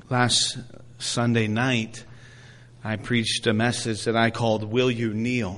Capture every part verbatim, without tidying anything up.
Last Sunday night, I preached a message that I called, Will You Kneel?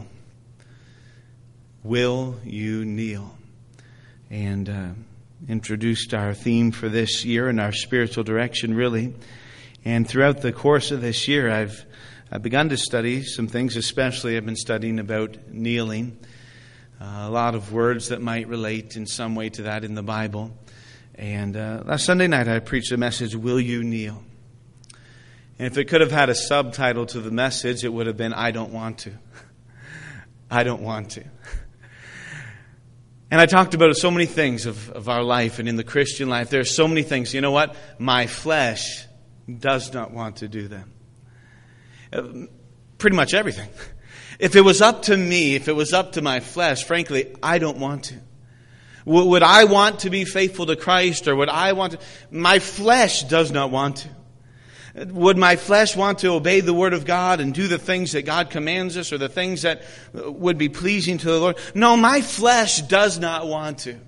Will You Kneel? And uh, introduced our theme for this year and our spiritual direction, really. And throughout the course of this year, I've, I've begun to study some things, especially I've been studying about kneeling. Uh, a lot of words that might relate in some way to that in the Bible. And uh, last Sunday night, I preached a message, Will You Kneel? And if it could have had a subtitle to the message, it would have been, I don't want to. I don't want to. And I talked about so many things of, of our life and in the Christian life. There are so many things. You know what? My flesh does not want to do them. Uh, pretty much everything. If it was up to me, if it was up to my flesh, frankly, I don't want to. W- would I want to be faithful to Christ, or would I want to? My flesh does not want to. Would my flesh want to obey the Word of God and do the things that God commands us, or the things that would be pleasing to the Lord? No, my flesh does not want to.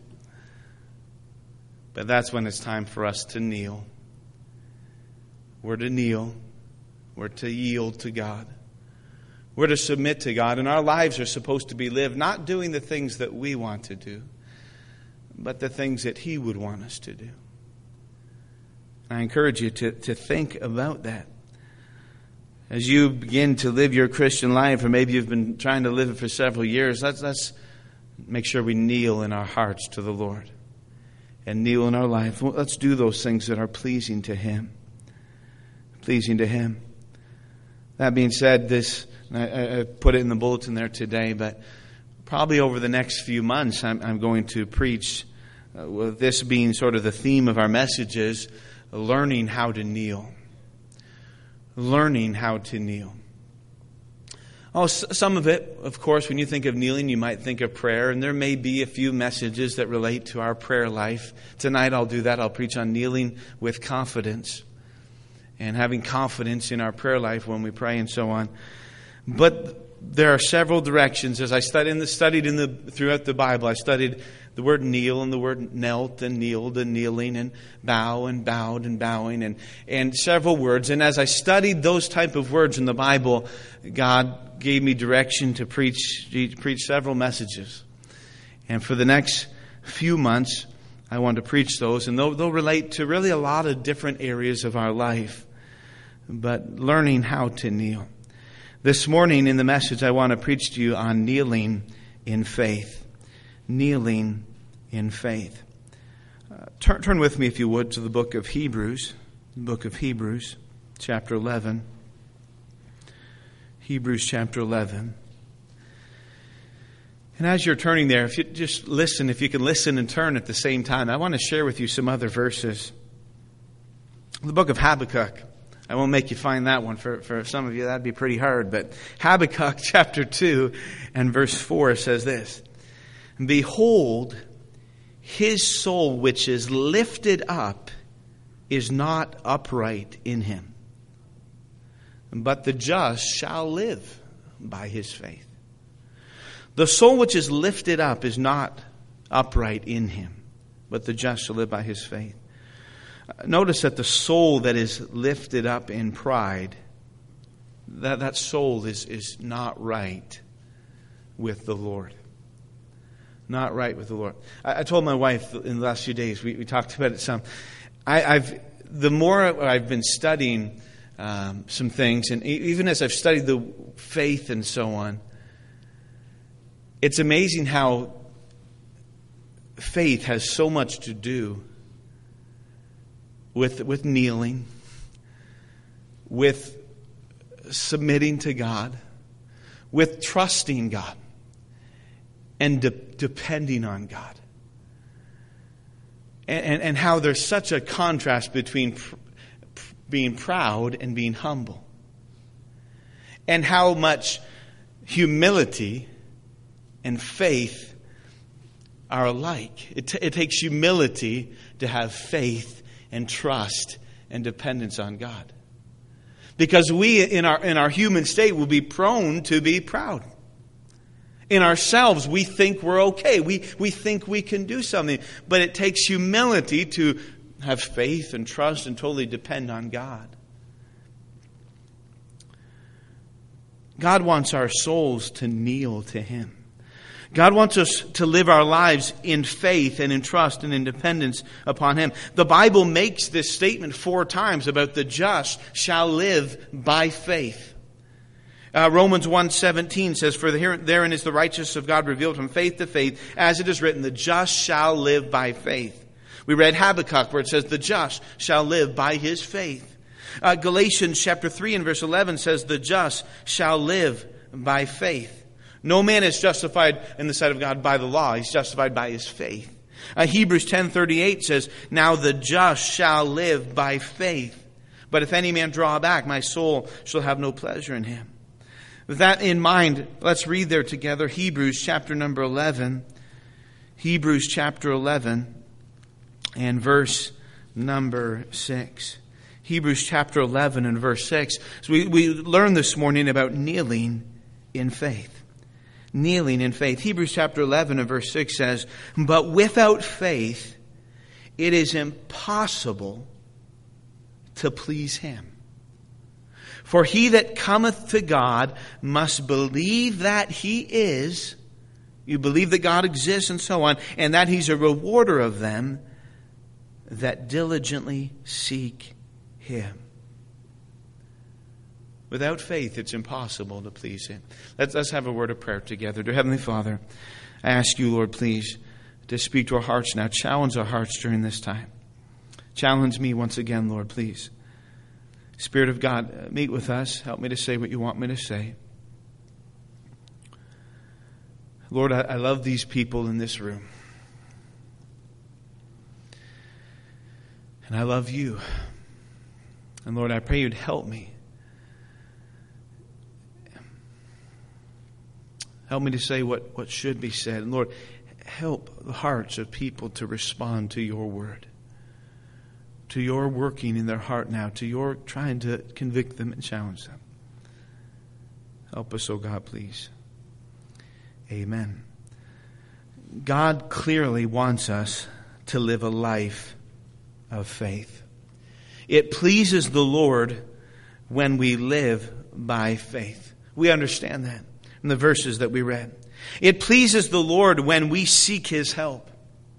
But that's when it's time for us to kneel. We're to kneel. We're to yield to God. We're to submit to God. And our lives are supposed to be lived not doing the things that we want to do, but the things that He would want us to do. I encourage you to, to think about that. As you begin to live your Christian life, or maybe you've been trying to live it for several years, let's, let's make sure we kneel in our hearts to the Lord. And kneel in our life. Let's do those things that are pleasing to Him. Pleasing to Him. That being said, this I, I put it in the bulletin there today, but probably over the next few months I'm, I'm going to preach, uh, with this being sort of the theme of our messages, learning how to kneel. Learning how to kneel. Oh, some of it, of course, when you think of kneeling, you might think of prayer. And there may be a few messages that relate to our prayer life. Tonight I'll do that. I'll preach on kneeling with confidence. And having confidence in our prayer life when we pray and so on. But there are several directions. As I studied in the, studied in the throughout the Bible, I studied the word kneel and the word knelt and kneeled and kneeling and bow and bowed and bowing and, and several words. And as I studied those type of words in the Bible, God gave me direction to preach, to preach several messages. And for the next few months, I want to preach those. And they'll, they'll relate to really a lot of different areas of our life. But learning how to kneel. This morning in the message, I want to preach to you on kneeling in faith. Kneeling in faith. Uh, turn, turn with me, if you would, to the book of Hebrews. The book of Hebrews, chapter eleven. Hebrews chapter eleven. And as you're turning there, if you just listen, if you can listen and turn at the same time, I want to share with you some other verses. The book of Habakkuk. I won't make you find that one. For, for some of you, that'd be pretty hard. But Habakkuk chapter two and verse four says this. Behold, his soul which is lifted up is not upright in him, but the just shall live by his faith. The soul which is lifted up is not upright in him, but the just shall live by his faith. Notice that the soul that is lifted up in pride, that, that soul is, is not right with the Lord. Not right with the Lord. I, I told my wife in the last few days, we, we talked about it some. I, I've the more I've been studying um, some things, and even as I've studied the faith and so on, it's amazing how faith has so much to do with with kneeling, with submitting to God, with trusting God, and de- depending on God. And, and, and how there's such a contrast between pr- pr- being proud and being humble. And how much humility and faith are alike. It, t- it takes humility to have faith and trust and dependence on God. Because we, in our in our human state, will be prone to be proud. In ourselves, we think we're okay. We we think we can do something. But it takes humility to have faith and trust and totally depend on God. God wants our souls to kneel to Him. God wants us to live our lives in faith and in trust and in dependence upon Him. The Bible makes this statement four times about the just shall live by faith. Uh, Romans one seventeen says, "For therein is the righteousness of God revealed from faith to faith, as it is written, the just shall live by faith." We read Habakkuk where it says, "The just shall live by his faith." Uh, Galatians chapter three and verse eleven says, "The just shall live by faith." No man is justified in the sight of God by the law. He's justified by his faith. Uh, Hebrews ten thirty-eight says, "Now the just shall live by faith. But if any man draw back, my soul shall have no pleasure in him." With that in mind, let's read there together Hebrews chapter number eleven. Hebrews chapter eleven and verse number six. Hebrews chapter eleven and verse six. So we, we learned this morning about kneeling in faith. Kneeling in faith. Hebrews chapter eleven and verse six says, "But without faith it is impossible to please Him. For he that cometh to God must believe that He is," you believe that God exists and so on, "and that He's a rewarder of them that diligently seek Him." Without faith, it's impossible to please Him. Let's, let's have a word of prayer together. Dear Heavenly Father, I ask you, Lord, please, to speak to our hearts now. Challenge our hearts during this time. Challenge me once again, Lord, please. Spirit of God, meet with us. Help me to say what you want me to say. Lord, I, I love these people in this room. And I love you. And Lord, I pray you'd help me. Help me to say what, what should be said. And Lord, help the hearts of people to respond to your word. To your working in their heart now. To your trying to convict them and challenge them. Help us, oh God, please. Amen. God clearly wants us to live a life of faith. It pleases the Lord when we live by faith. We understand that in the verses that we read. It pleases the Lord when we seek His help.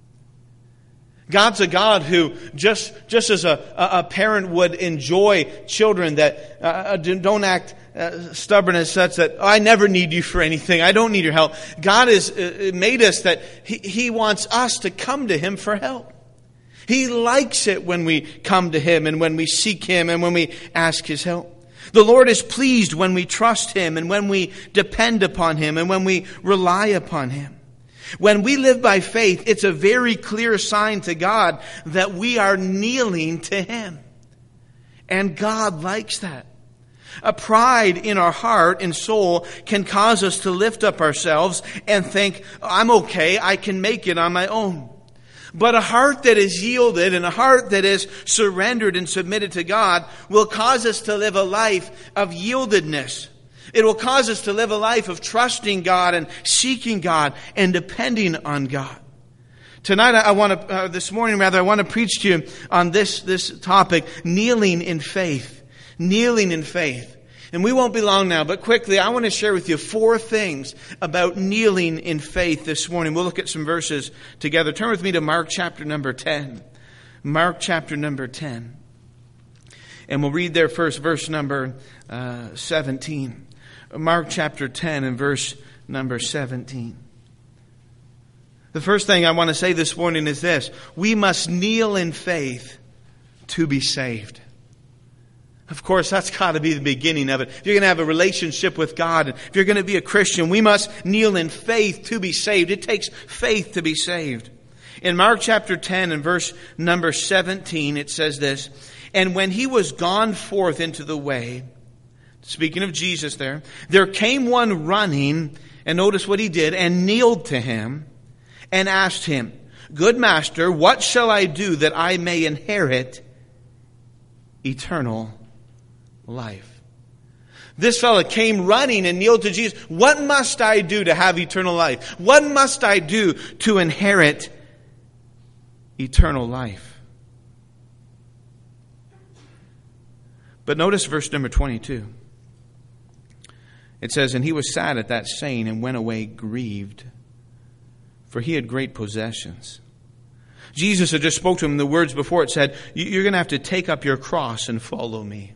God's a God who, just, just as a, a parent would enjoy children that uh, don't act uh, stubborn as such, that oh, I never need you for anything, I don't need your help. God has uh, made us that he, he wants us to come to Him for help. He likes it when we come to Him and when we seek Him and when we ask His help. The Lord is pleased when we trust Him and when we depend upon Him and when we rely upon Him. When we live by faith, it's a very clear sign to God that we are kneeling to Him. And God likes that. A pride in our heart and soul can cause us to lift up ourselves and think, I'm okay, I can make it on my own. But a heart that is yielded and a heart that is surrendered and submitted to God will cause us to live a life of yieldedness. It will cause us to live a life of trusting God and seeking God and depending on God. Tonight, I want to, uh, this morning rather, I want to preach to you on this, this topic, kneeling in faith. Kneeling in faith. And we won't be long now, but quickly, I want to share with you four things about kneeling in faith this morning. We'll look at some verses together. Turn with me to Mark chapter number ten. Mark chapter number ten. And we'll read there first verse number uh, seventeen. Mark chapter ten and verse number seventeen. The first thing I want to say this morning is this. We must kneel in faith to be saved. Of course, that's got to be the beginning of it. If you're going to have a relationship with God, if you're going to be a Christian, we must kneel in faith to be saved. It takes faith to be saved. In Mark chapter ten and verse number seventeen, it says this, "And when he was gone forth into the way," speaking of Jesus there, "there came one running," and notice what he did, "and kneeled to him and asked him, 'Good master, what shall I do that I may inherit eternal life?'" This fellow came running and kneeled to Jesus. What must I do to have eternal life? What must I do to inherit eternal life? But notice verse number twenty-two. It says, and he was sad at that saying and went away grieved, for he had great possessions. Jesus had just spoke to him. The words before it said, you're going to have to take up your cross and follow me.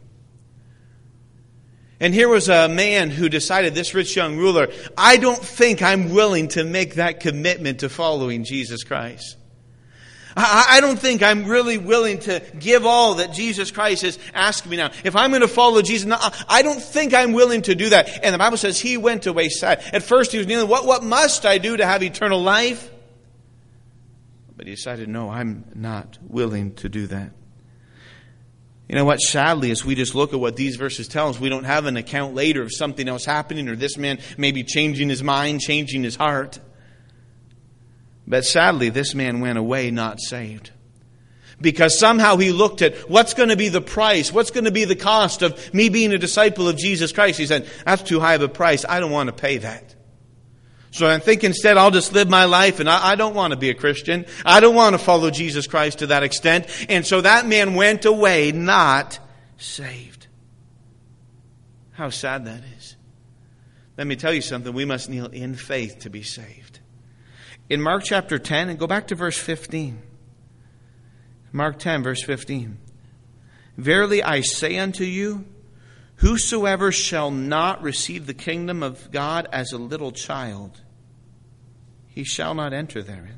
And here was a man who decided, this rich young ruler, I don't think I'm willing to make that commitment to following Jesus Christ. I, I don't think I'm really willing to give all that Jesus Christ has asked me now. If I'm going to follow Jesus, no, I don't think I'm willing to do that. And the Bible says he went away sad. At first he was kneeling, what, what must I do to have eternal life? But he decided, no, I'm not willing to do that. You know what? Sadly, as we just look at what these verses tell us, we don't have an account later of something else happening or this man maybe changing his mind, changing his heart. But sadly, this man went away not saved. Because somehow he looked at what's going to be the price, what's going to be the cost of me being a disciple of Jesus Christ. He said, that's too high of a price. I don't want to pay that. So I think instead I'll just live my life, and I, I don't want to be a Christian. I don't want to follow Jesus Christ to that extent. And so that man went away not saved. How sad that is. Let me tell you something. We must kneel in faith to be saved. In Mark chapter ten, and go back to verse fifteen. Mark ten, verse fifteen. Verily I say unto you, whosoever shall not receive the kingdom of God as a little child, he shall not enter therein.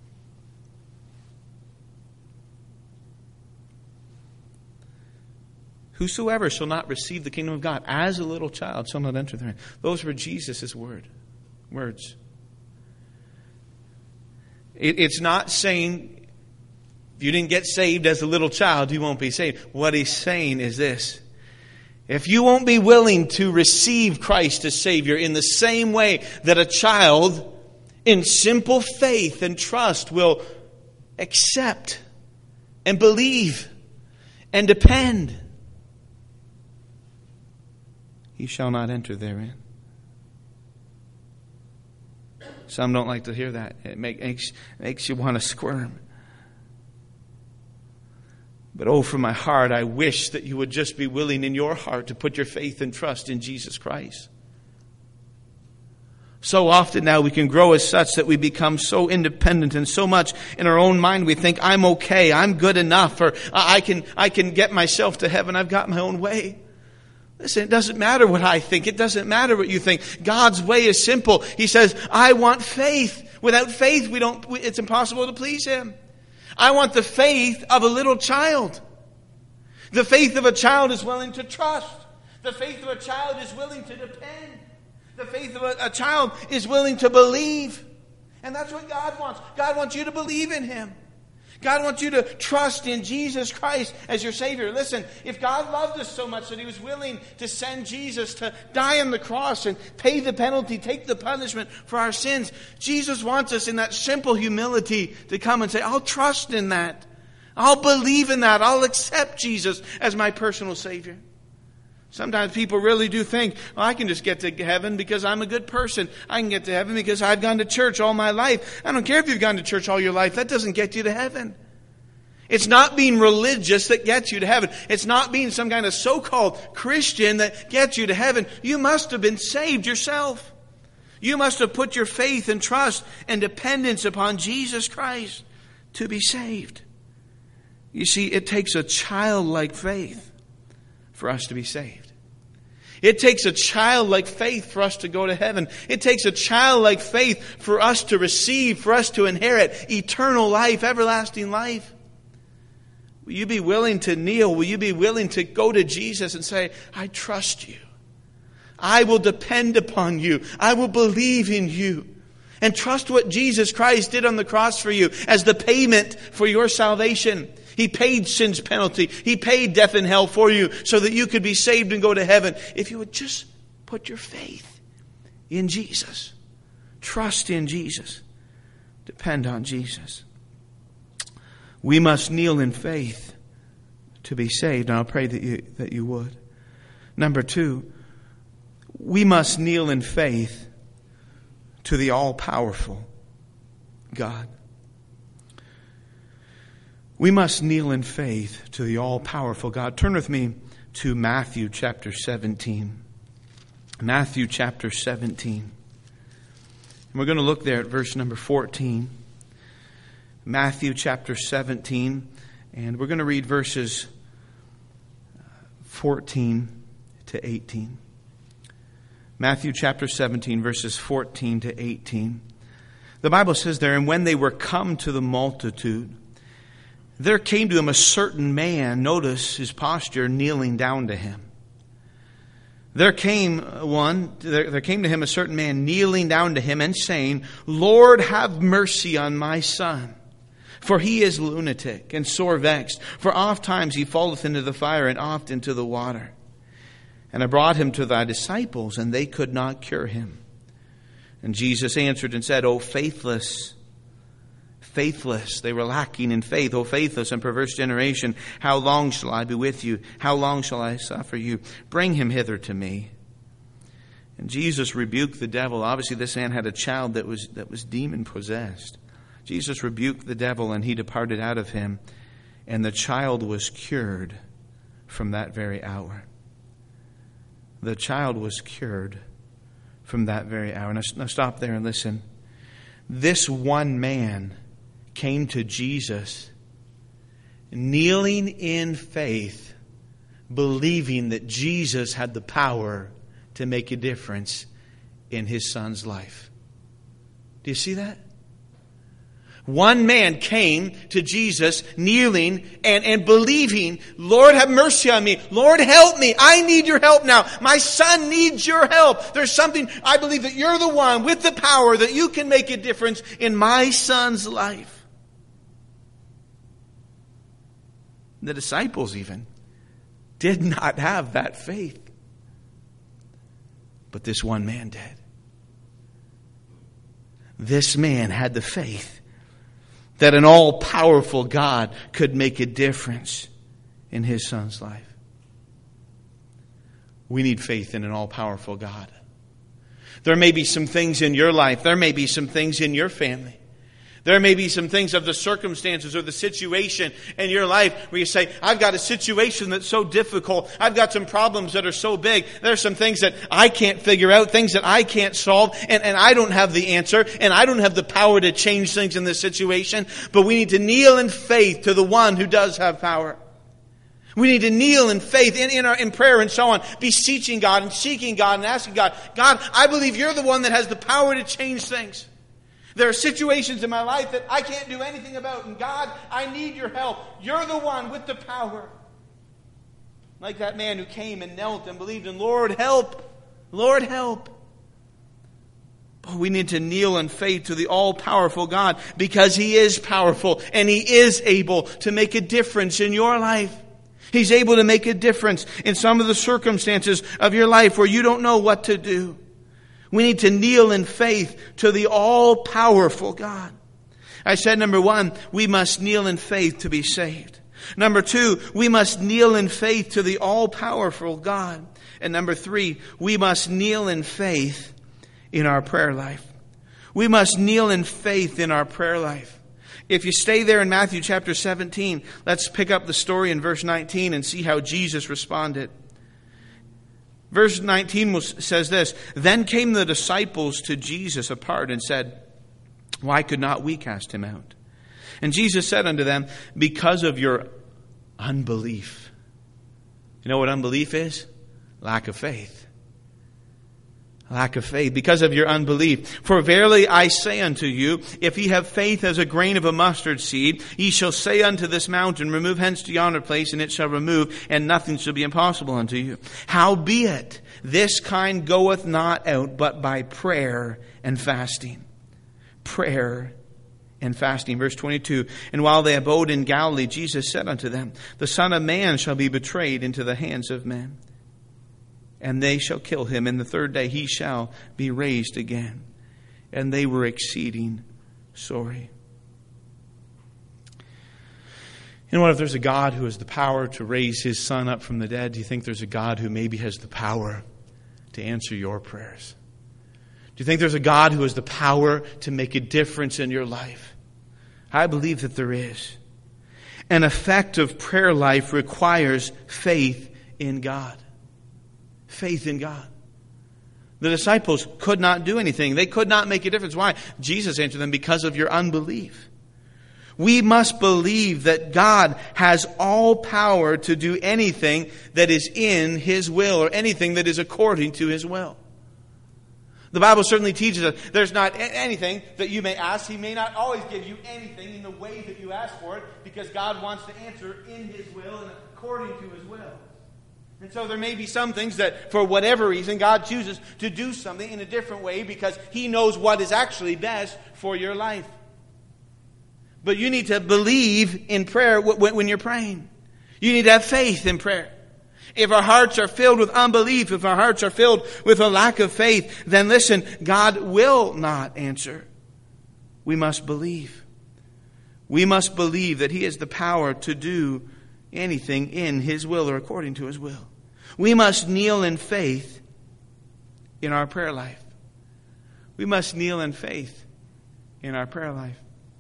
Whosoever shall not receive the kingdom of God as a little child shall not enter therein. Those were Jesus' word, words. It, it's not saying if you didn't get saved as a little child, you won't be saved. What he's saying is this. If you won't be willing to receive Christ as Savior in the same way that a child in simple faith and trust will accept and believe and depend, he shall not enter therein. Some don't like to hear that. It make, makes, makes you want to squirm. But oh, from my heart, I wish that you would just be willing in your heart to put your faith and trust in Jesus Christ. So often now we can grow as such that we become so independent and so much in our own mind we think, I'm okay, I'm good enough, or I can, I can get myself to heaven, I've got my own way. Listen, it doesn't matter what I think. It doesn't matter what you think. God's way is simple. He says, I want faith. Without faith, we don't, it's impossible to please Him. I want the faith of a little child. The faith of a child is willing to trust. The faith of a child is willing to depend. The faith of a, a child is willing to believe. And that's what God wants. God wants you to believe in Him. God wants you to trust in Jesus Christ as your Savior. Listen, if God loved us so much that He was willing to send Jesus to die on the cross and pay the penalty, take the punishment for our sins, Jesus wants us in that simple humility to come and say, I'll trust in that. I'll believe in that. I'll accept Jesus as my personal Savior. Sometimes people really do think, well, I can just get to heaven because I'm a good person. I can get to heaven because I've gone to church all my life. I don't care if you've gone to church all your life. That doesn't get you to heaven. It's not being religious that gets you to heaven. It's not being some kind of so-called Christian that gets you to heaven. You must have been saved yourself. You must have put your faith and trust and dependence upon Jesus Christ to be saved. You see, it takes a childlike faith for us to be saved. It takes a childlike faith for us to go to heaven. It takes a childlike faith for us to receive, for us to inherit eternal life, everlasting life. Will you be willing to kneel? Will you be willing to go to Jesus and say, I trust you. I will depend upon you. I will believe in you. And trust what Jesus Christ did on the cross for you as the payment for your salvation. He paid sin's penalty. He paid death and hell for you so that you could be saved and go to heaven. If you would just put your faith in Jesus. Trust in Jesus. Depend on Jesus. We must kneel in faith to be saved. And I'll pray that you, that you would. Number two, we must kneel in faith to the all-powerful God. We must kneel in faith to the all-powerful God. Turn with me to Matthew chapter seventeen. Matthew chapter seventeen. And we're going to look there at verse number fourteen. Matthew chapter seventeen. And we're going to read verses fourteen to eighteen. Matthew chapter seventeen, verses fourteen to eighteen. The Bible says there, and when they were come to the multitude, there came to him a certain man, notice his posture, kneeling down to him. There came one, there, there came to him a certain man kneeling down to him and saying, Lord, have mercy on my son, for he is lunatic and sore vexed. For oft times he falleth into the fire and oft into the water. And I brought him to thy disciples, and they could not cure him. And Jesus answered and said, O faithless, faithless, they were lacking in faith, O faithless and perverse generation, how long shall I be with you? How long shall I suffer you? Bring him hither to me. And Jesus rebuked the devil. Obviously, this man had a child that was that was demon-possessed. Jesus rebuked the devil, and he departed out of him, and the child was cured from that very hour. The child was cured from that very hour. Now, now stop there and listen. This one man came to Jesus kneeling in faith, believing that Jesus had the power to make a difference in his son's life. Do you see that? One man came to Jesus kneeling and, and believing, Lord, have mercy on me. Lord, help me. I need your help now. My son needs your help. There's something, I believe that you're the one with the power that you can make a difference in my son's life. The disciples even did not have that faith. But this one man did. This man had the faith that an all-powerful God could make a difference in his son's life. We need faith in an all-powerful God. There may be some things in your life. There may be some things in your family. There may be some things of the circumstances or the situation in your life where you say, I've got a situation that's so difficult. I've got some problems that are so big. There's some things that I can't figure out, things that I can't solve, and, and I don't have the answer, and I don't have the power to change things in this situation. But we need to kneel in faith to the one who does have power. We need to kneel in faith, in, in, our, in prayer and so on, beseeching God and seeking God and asking God, God, I believe you're the one that has the power to change things. There are situations in my life that I can't do anything about. And God, I need your help. You're the one with the power. Like that man who came and knelt and believed in, Lord, help. Lord, help. But we need to kneel in faith to the all-powerful God because He is powerful and He is able to make a difference in your life. He's able to make a difference in some of the circumstances of your life where you don't know what to do. We need to kneel in faith to the all-powerful God. I said, number one, we must kneel in faith to be saved. Number two, we must kneel in faith to the all-powerful God. And number three, we must kneel in faith in our prayer life. We must kneel in faith in our prayer life. If you stay there in Matthew chapter seventeen, let's pick up the story in verse nineteen and see how Jesus responded. Verse nineteen was, says this, Then came the disciples to Jesus apart and said, Why could not we cast him out? And Jesus said unto them, Because of your unbelief. You know what unbelief is? Lack of faith. Lack of faith. Because of your unbelief. For verily I say unto you, if ye have faith as a grain of a mustard seed, ye shall say unto this mountain, Remove hence to yonder place, and it shall remove, and nothing shall be impossible unto you. Howbeit, this kind goeth not out, but by prayer and fasting. Prayer and fasting. Verse twenty-two, And while they abode in Galilee, Jesus said unto them, The Son of Man shall be betrayed into the hands of men. And they shall kill him, and the third day he shall be raised again. And they were exceeding sorry. You know what? If there's a God who has the power to raise his Son up from the dead, do you think there's a God who maybe has the power to answer your prayers? Do you think there's a God who has the power to make a difference in your life? I believe that there is. An effective prayer life requires faith in God. Faith in God. The disciples could not do anything. They could not make a difference. Why? Jesus answered them, because of your unbelief. We must believe that God has all power to do anything that is in His will, or anything that is according to His will. The Bible certainly teaches us there's not anything that you may ask. He may not always give you anything in the way that you ask for it, because God wants to answer in His will and according to His will. And so there may be some things that, for whatever reason, God chooses to do something in a different way because He knows what is actually best for your life. But you need to believe in prayer when you're praying. You need to have faith in prayer. If our hearts are filled with unbelief, if our hearts are filled with a lack of faith, then listen, God will not answer. We must believe. We must believe that He has the power to do anything in His will or according to His will. We must kneel in faith in our prayer life. We must kneel in faith in our prayer life.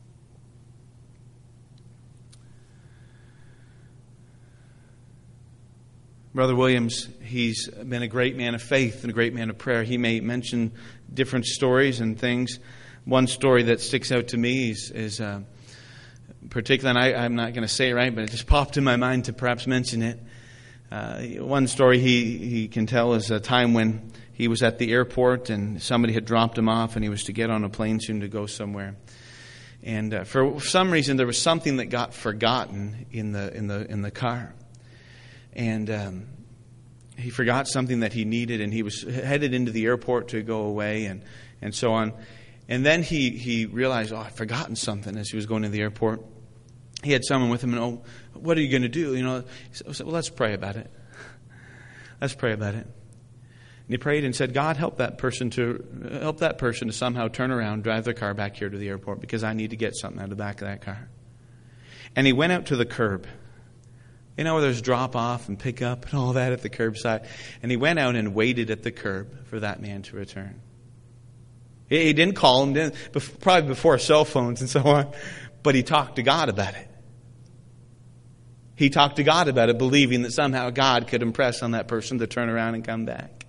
Brother Williams, he's been a great man of faith and a great man of prayer. He may mention different stories and things. One story that sticks out to me is, is uh, particular, and I, I'm not going to say it right, but it just popped in my mind to perhaps mention it. Uh, one story he, he can tell is a time when he was at the airport and somebody had dropped him off and he was to get on a plane soon to go somewhere. And uh, for some reason there was something that got forgotten in the in the in the car. And um, he forgot something that he needed, and he was headed into the airport to go away, and, and so on. And then he, he realized, oh, I'd forgotten something as he was going to the airport. He had someone with him, and, oh, what are you going to do? You know, he said, well, let's pray about it. Let's pray about it. And he prayed and said, God, help that person to help that person to somehow turn around, drive their car back here to the airport, because I need to get something out of the back of that car. And he went out to the curb. You know where there's drop off and pick up and all that at the curbside. And he went out and waited at the curb for that man to return. He didn't call him, didn't, probably before cell phones and so on, but he talked to God about it. He talked to God about it, believing that somehow God could impress on that person to turn around and come back.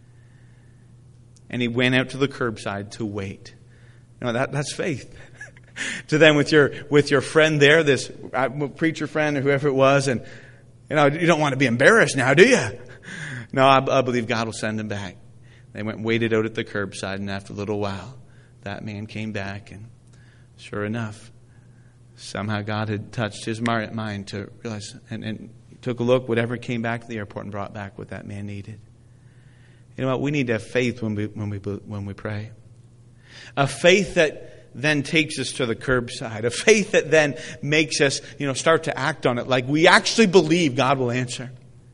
And he went out to the curbside to wait. You know, that, that's faith. To then with your with your friend there, this preacher friend or whoever it was, and you know, you don't want to be embarrassed now, do you? No, I, I believe God will send him back. They went and waited out at the curbside, and after a little while, that man came back, and sure enough, somehow God had touched his mind to realize, and, and he took a look, whatever came back to the airport and brought back what that man needed. You know what? We need to have faith when we when we when we pray. A faith that then takes us to the curbside. A faith that then makes us, you know, start to act on it like we actually believe God will answer.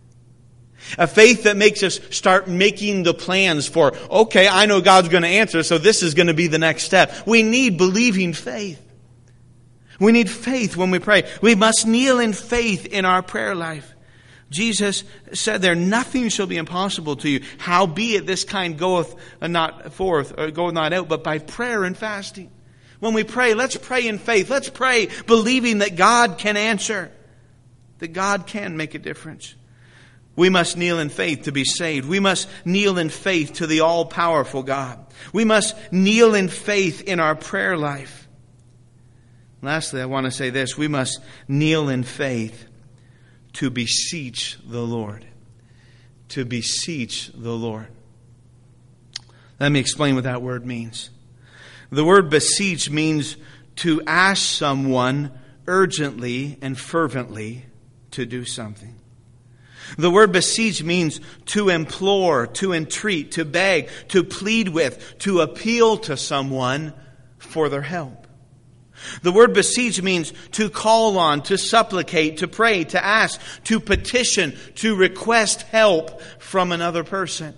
A faith that makes us start making the plans for, okay, I know God's going to answer, so this is going to be the next step. We need believing faith. We need faith when we pray. We must kneel in faith in our prayer life. Jesus said there, nothing shall be impossible to you. Howbeit this kind goeth not forth, or goeth not out, but by prayer and fasting. When we pray, let's pray in faith. Let's pray believing that God can answer, that God can make a difference. We must kneel in faith to be saved. We must kneel in faith to the all-powerful God. We must kneel in faith in our prayer life. Lastly, I want to say this. We must kneel in faith to beseech the Lord. To beseech the Lord. Let me explain what that word means. The word beseech means to ask someone urgently and fervently to do something. The word beseech means to implore, to entreat, to beg, to plead with, to appeal to someone for their help. The word beseech means to call on, to supplicate, to pray, to ask, to petition, to request help from another person.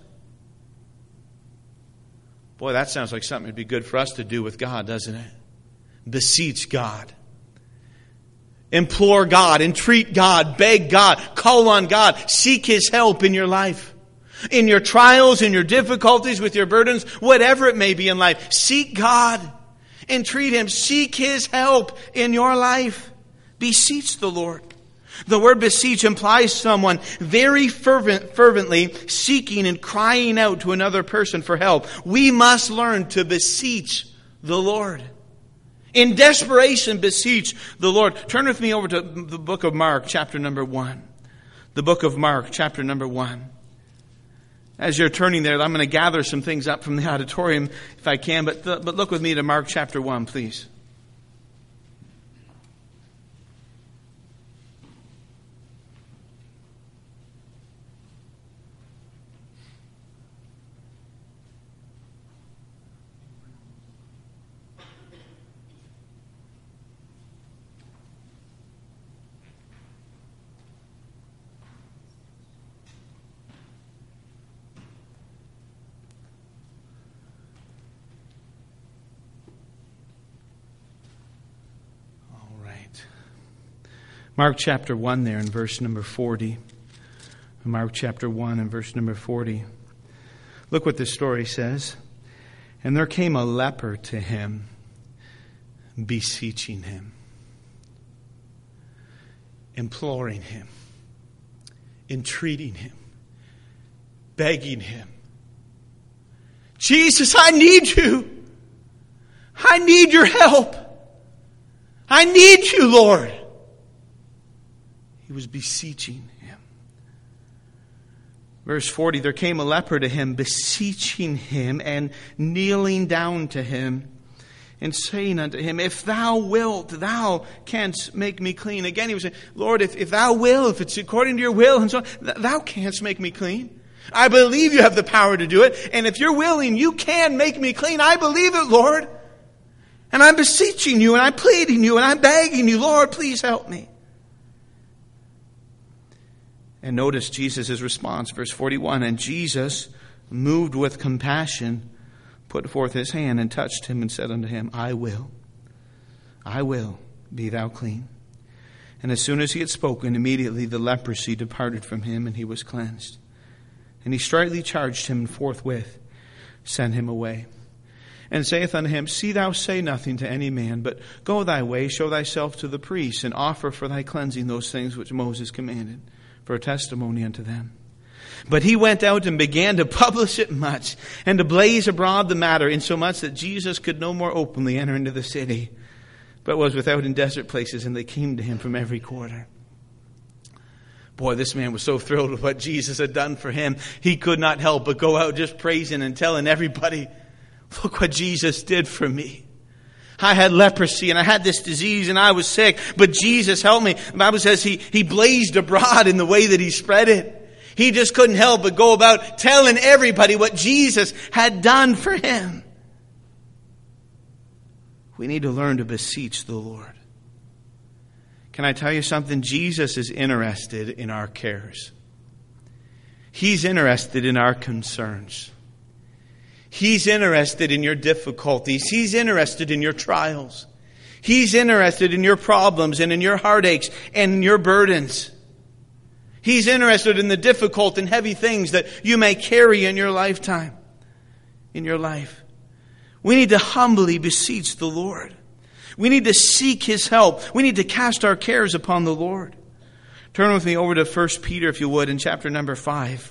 Boy, that sounds like something that'd be good for us to do with God, doesn't it? Beseech God. Implore God, entreat God, beg God, call on God, seek His help in your life. In your trials, in your difficulties, with your burdens, whatever it may be in life, seek God. Entreat Him, seek His help in your life. Beseech the Lord. The word beseech implies someone very fervent, fervently seeking and crying out to another person for help. We must learn to beseech the Lord. In desperation, beseech the Lord. Turn with me over to the book of Mark, chapter number one. The book of Mark, chapter number one. As you're turning there, I'm going to gather some things up from the auditorium if I can, but, th- but look with me to Mark chapter one, please. Mark chapter one there in verse number forty. Mark chapter one and verse number forty. Look what this story says. And there came a leper to him, beseeching him, imploring him, entreating him, begging him. Jesus, I need you. I need your help. I need you, Lord. He was beseeching him. Verse forty, there came a leper to him, beseeching him and kneeling down to him and saying unto him, if thou wilt, thou canst make me clean. Again, he was saying, Lord, if, if thou will, if it's according to your will, and so on, thou canst make me clean. I believe you have the power to do it. And if you're willing, you can make me clean. I believe it, Lord. And I'm beseeching you and I'm pleading you and I'm begging you, Lord, please help me. And notice Jesus' response, verse forty-one. And Jesus, moved with compassion, put forth his hand and touched him and said unto him, I will, I will, be thou clean. And as soon as he had spoken, immediately the leprosy departed from him, and he was cleansed. And he straightly charged him, and forthwith sent him away. And saith unto him, see thou say nothing to any man, but go thy way, show thyself to the priests, and offer for thy cleansing those things which Moses commanded, for a testimony unto them. But he went out and began to publish it much, and to blaze abroad the matter, insomuch that Jesus could no more openly enter into the city, but was without in desert places, and they came to him from every quarter. Boy, this man was so thrilled with what Jesus had done for him, he could not help but go out just praising and telling everybody, look what Jesus did for me. I had leprosy and I had this disease and I was sick, but Jesus helped me. The Bible says he, he blazed abroad in the way that he spread it. He just couldn't help but go about telling everybody what Jesus had done for him. We need to learn to beseech the Lord. Can I tell you something? Jesus is interested in our cares. He's interested in our concerns. He's interested in your difficulties. He's interested in your trials. He's interested in your problems and in your heartaches and in your burdens. He's interested in the difficult and heavy things that you may carry in your lifetime, in your life. We need to humbly beseech the Lord. We need to seek His help. We need to cast our cares upon the Lord. Turn with me over to First Peter, if you would, in chapter number five.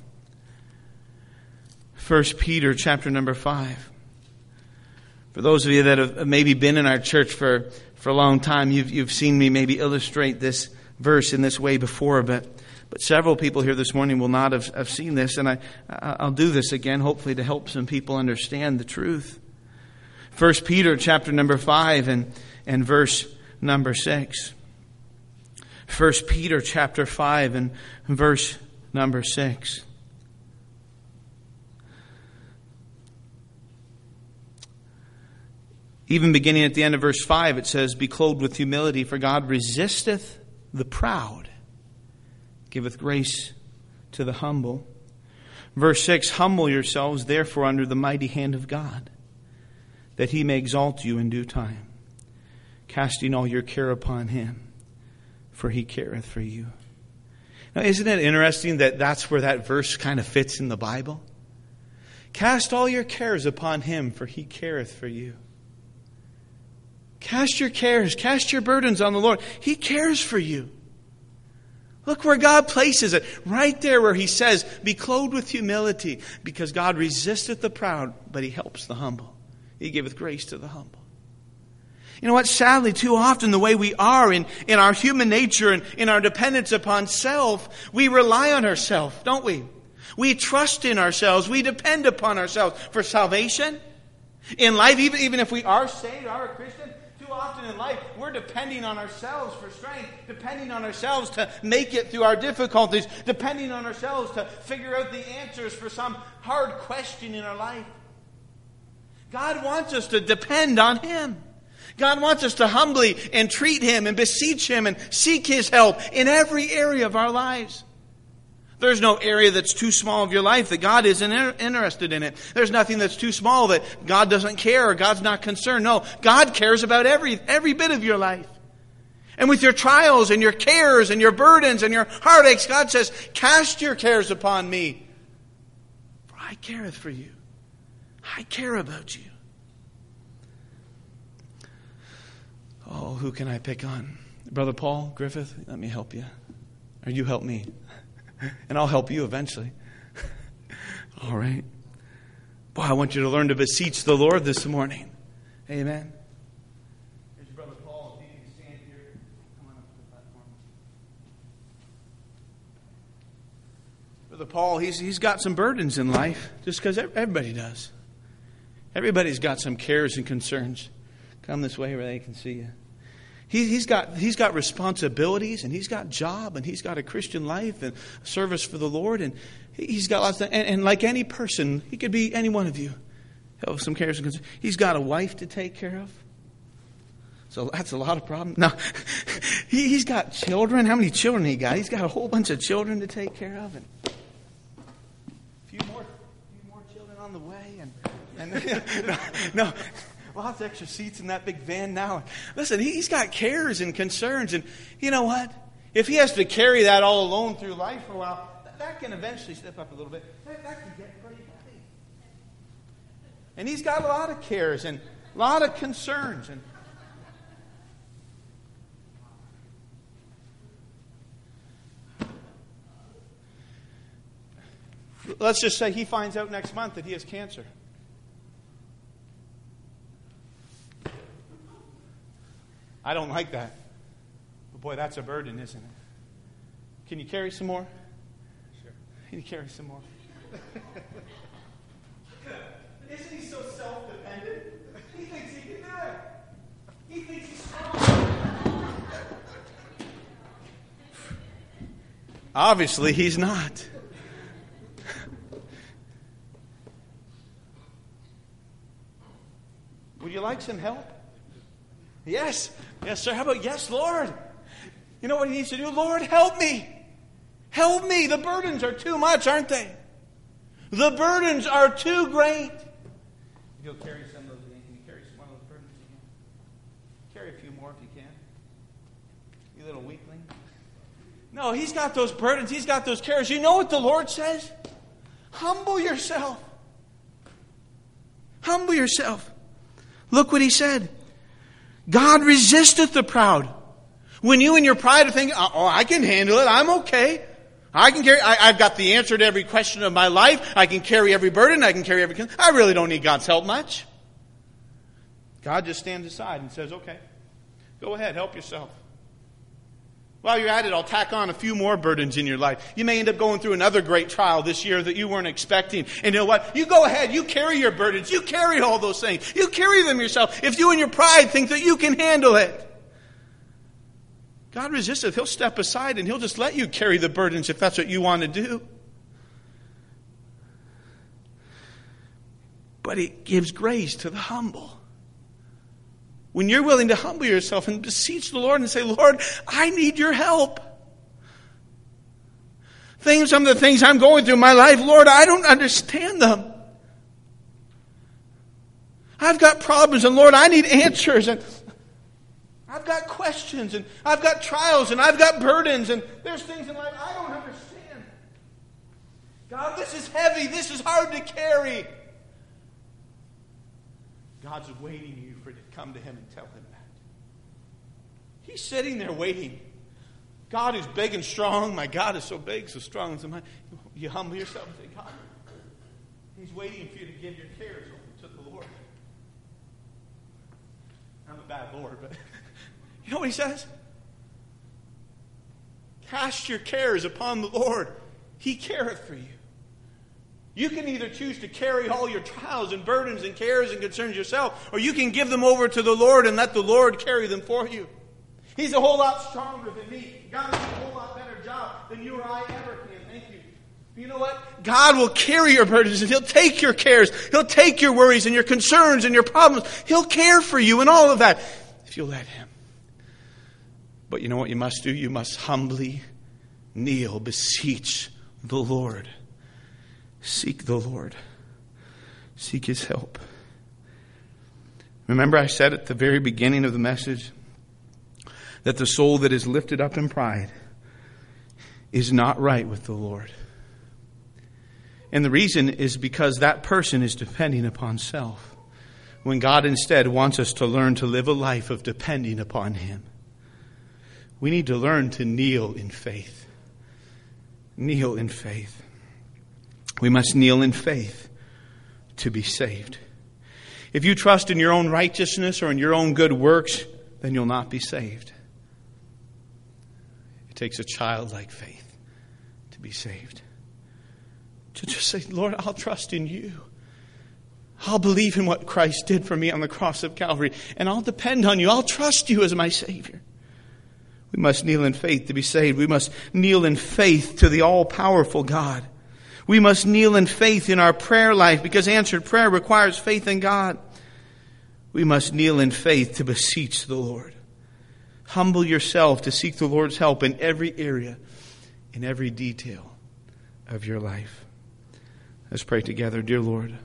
First Peter, chapter number five. For those of you that have maybe been in our church for, for a long time, you've, you've seen me maybe illustrate this verse in this way before, but, but several people here this morning will not have, have seen this, and I, I'll do this again, hopefully to help some people understand the truth. First Peter, chapter number five, and, and verse number six. First Peter, chapter five, and verse number six. Even beginning at the end of verse five, it says, be clothed with humility, for God resisteth the proud, giveth grace to the humble. Verse six, humble yourselves therefore under the mighty hand of God, that He may exalt you in due time, casting all your care upon Him, for He careth for you. Now, isn't it interesting that that's where that verse kind of fits in the Bible? Cast all your cares upon Him, for He careth for you. Cast your cares, cast your burdens on the Lord. He cares for you. Look where God places it. Right there where he says, be clothed with humility, because God resisteth the proud, but he helps the humble. He giveth grace to the humble. You know what? Sadly, too often the way we are in, in our human nature and in our dependence upon self, we rely on ourselves, don't we? We trust in ourselves. We depend upon ourselves for salvation. In life, even, even if we are saved, are a Christian, too often in life, we're depending on ourselves for strength, depending on ourselves to make it through our difficulties, depending on ourselves to figure out the answers for some hard question in our life. God wants us to depend on him. God wants us to humbly entreat him and beseech him and seek his help in every area of our lives. There's no area that's too small of your life that God isn't interested in it. There's nothing that's too small that God doesn't care or God's not concerned. No, God cares about every, every bit of your life. And with your trials and your cares and your burdens and your heartaches, God says, cast your cares upon me, for I careth for you. I care about you. Oh, who can I pick on? Brother Paul Griffith, let me help you. Or you help me. And I'll help you eventually. All right. Boy, I want you to learn to beseech the Lord this morning. Amen. Here's your brother Paul. If you can stand here, come on up to the platform. Brother Paul, he's he's got some burdens in life, just because everybody does. Everybody's got some cares and concerns. Come this way where they can see you. He, he's got he's got responsibilities, and he's got job, and he's got a Christian life and service for the Lord, and he's got lots of, and, and like any person, he could be any one of you. Have some cares and concerns. He's got a wife to take care of. So that's a lot of problems. No, he, he's got children. How many children he got? He's got a whole bunch of children to take care of, and a few more, few more children on the way, and, and no. no. Lots of extra seats in that big van now. Listen, he's got cares and concerns. And you know what? If he has to carry that all alone through life for a while, that can eventually step up a little bit. That, that can get pretty heavy. And he's got a lot of cares and a lot of concerns. And let's just say he finds out next month that he has cancer. I don't like that. But boy, that's a burden, isn't it? Can you carry some more? Sure. Can you carry some more? Isn't he so self-dependent? He thinks he can do it. He thinks he's strong. Obviously, he's not. Would you like some help? Yes. Yes, sir. How about yes, Lord? You know what he needs to do? Lord, help me. Help me. The burdens are too much, aren't they? The burdens are too great. You'll carry some of those. Can you carry some of those burdens again? Carry a few more if you can. You little weakling. No, he's got those burdens. He's got those cares. You know what the Lord says? Humble yourself. Humble yourself. Look what he said. God resisteth the proud. When you in your pride are thinking, oh, I can handle it. I'm okay. I can carry, I, I've got the answer to every question of my life. I can carry every burden. I can carry every, I really don't need God's help much. God just stands aside and says, okay, go ahead, help yourself. While you're at it, I'll tack on a few more burdens in your life. You may end up going through another great trial this year that you weren't expecting. And you know what? You go ahead. You carry your burdens. You carry all those things. You carry them yourself. If you in your pride think that you can handle it. God resisteth. He'll step aside and he'll just let you carry the burdens if that's what you want to do. But he gives grace to the humble. When you're willing to humble yourself and beseech the Lord and say, Lord, I need your help. Things, some of the things I'm going through in my life, Lord, I don't understand them. I've got problems, and Lord, I need answers. And I've got questions, and I've got trials, and I've got burdens, and there's things in life I don't understand. God, this is heavy. This is hard to carry. God's waiting you for you to come to him and tell him that. He's sitting there waiting. God is big and strong. My God is so big, so strong. So you humble yourself and say, God, He's waiting for you to give your cares over to the Lord. I'm a bad Lord, but you know what He says? Cast your cares upon the Lord. He careth for you. You can either choose to carry all your trials and burdens and cares and concerns yourself, or you can give them over to the Lord and let the Lord carry them for you. He's a whole lot stronger than me. God does a whole lot better job than you or I ever can. Thank you. But you know what? God will carry your burdens and He'll take your cares. He'll take your worries and your concerns and your problems. He'll care for you and all of that if you'll let Him. But you know what you must do? You must humbly kneel, beseech the Lord. Seek the Lord. Seek His help. Remember I said at the very beginning of the message that the soul that is lifted up in pride is not right with the Lord. And the reason is because that person is depending upon self, when God instead wants us to learn to live a life of depending upon Him. We need to learn to kneel in faith. Kneel in faith. We must kneel in faith to be saved. If you trust in your own righteousness or in your own good works, then you'll not be saved. It takes a childlike faith to be saved. To just say, Lord, I'll trust in You. I'll believe in what Christ did for me on the cross of Calvary, and I'll depend on You. I'll trust You as my Savior. We must kneel in faith to be saved. We must kneel in faith to the all-powerful God. We must kneel in faith in our prayer life, because answered prayer requires faith in God. We must kneel in faith to beseech the Lord. Humble yourself to seek the Lord's help in every area, in every detail of your life. Let's pray together. Dear Lord,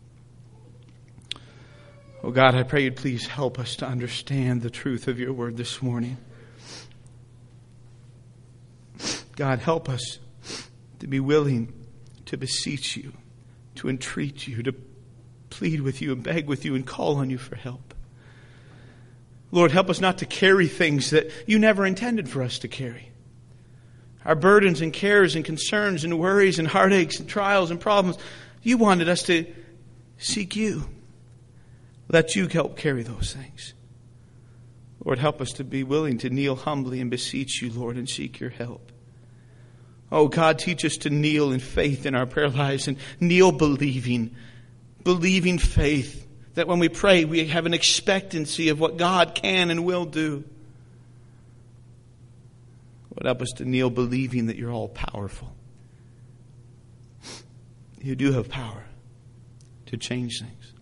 oh God, I pray You'd please help us to understand the truth of Your word this morning. God, help us to be willing to beseech You, to entreat You, to plead with You and beg with You and call on You for help. Lord, help us not to carry things that You never intended for us to carry. Our burdens and cares and concerns and worries and heartaches and trials and problems, You wanted us to seek You. Let You help carry those things. Lord, help us to be willing to kneel humbly and beseech You, Lord, and seek Your help. Oh, God, teach us to kneel in faith in our prayer lives and kneel believing, believing faith that when we pray, we have an expectancy of what God can and will do. Lord, help us to kneel believing that You're all powerful. You do have power to change things.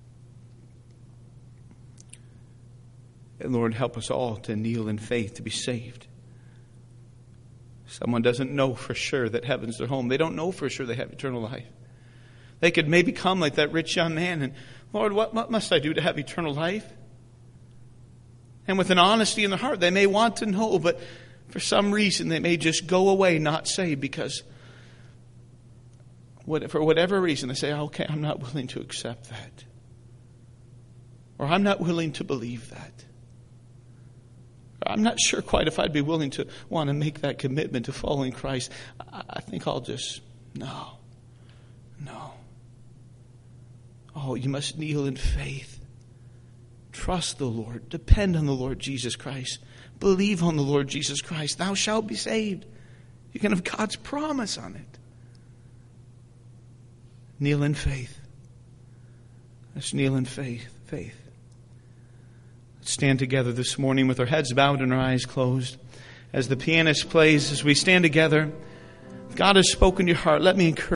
And Lord, help us all to kneel in faith to be saved. Someone doesn't know for sure that heaven's their home. They don't know for sure they have eternal life. They could maybe come like that rich young man and, Lord, what, what must I do to have eternal life? And with an honesty in their heart, they may want to know, but for some reason they may just go away not saved because what, for whatever reason they say, okay, I'm not willing to accept that. Or I'm not willing to believe that. I'm not sure quite if I'd be willing to want to make that commitment to following Christ. I think I'll just, no, no. Oh, you must kneel in faith. Trust the Lord. Depend on the Lord Jesus Christ. Believe on the Lord Jesus Christ. Thou shalt be saved. You can have God's promise on it. Kneel in faith. Let's kneel in faith. Faith. Let's stand together this morning with our heads bowed and our eyes closed. As the pianist plays, as we stand together, if God has spoken to your heart, let me encourage